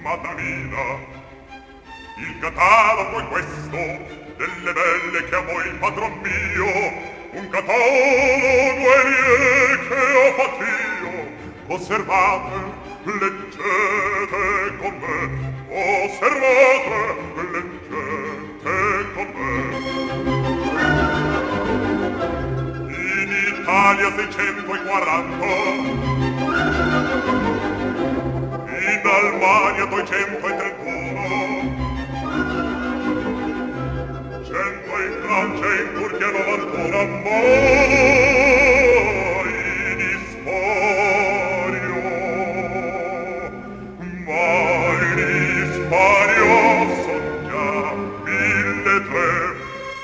Madamina, il catalogo è questo, delle belle che amo il padron mio, un catalogo è lì che ho fatto io. Osservate, leggete con me, osservate, leggete con me. In Italia 640, in Almania 231, 100 in Francia e in Turchia 91, ma in Ispario son già 1.300,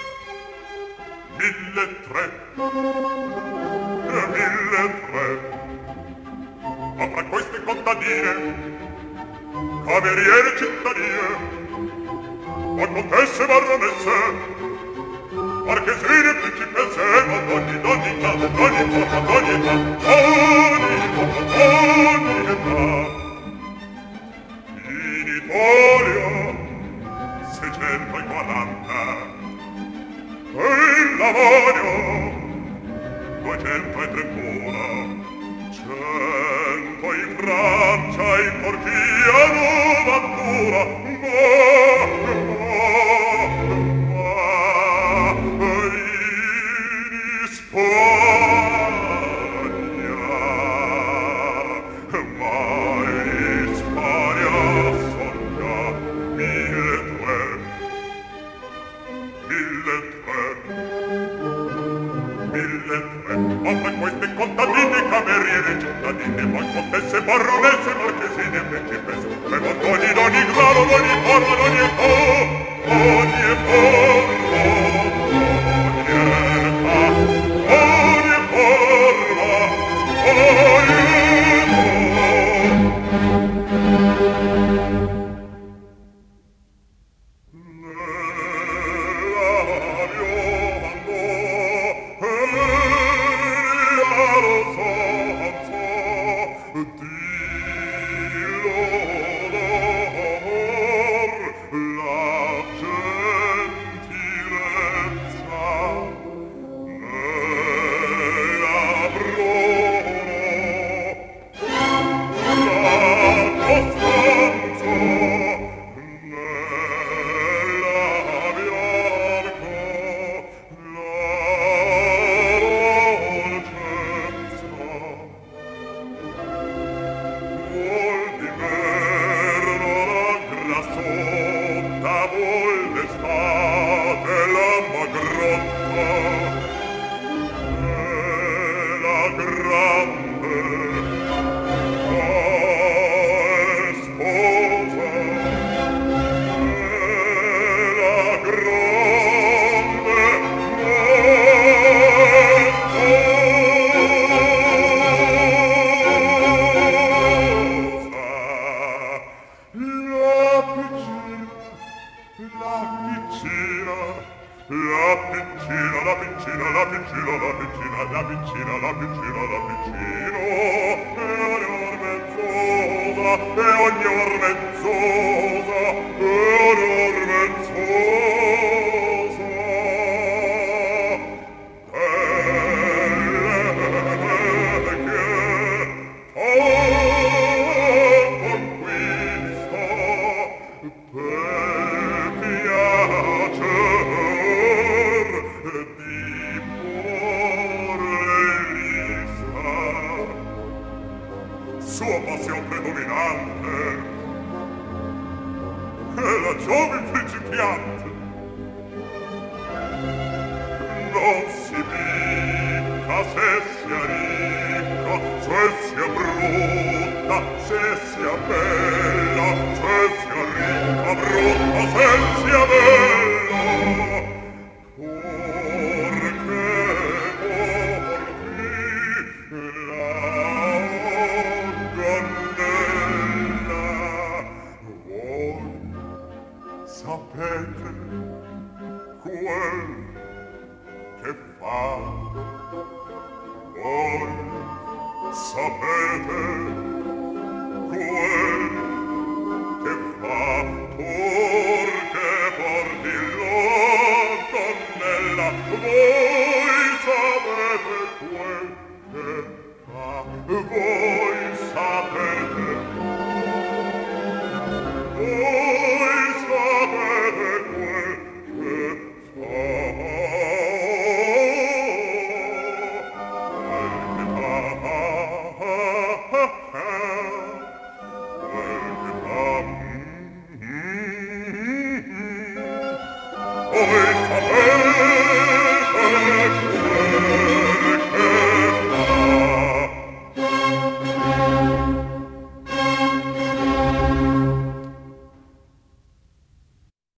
1.300, ma fra queste contadine, cameriere cittadine, ma contesse baronesse, marchesine, principesse, ogni caso, ogni forma, ogni età. In Italia 640, e in Lavonia 231, 100 in Francia, in Turchia 91, queste contadine, cameriere, cittadine, ma contesse, baronesse, marchesine, principesse, e montoni d'ogni grado, d'ogni forma, d'ogni età, ogni forma, ogni forma, ogni sapete quel che vuoi sapere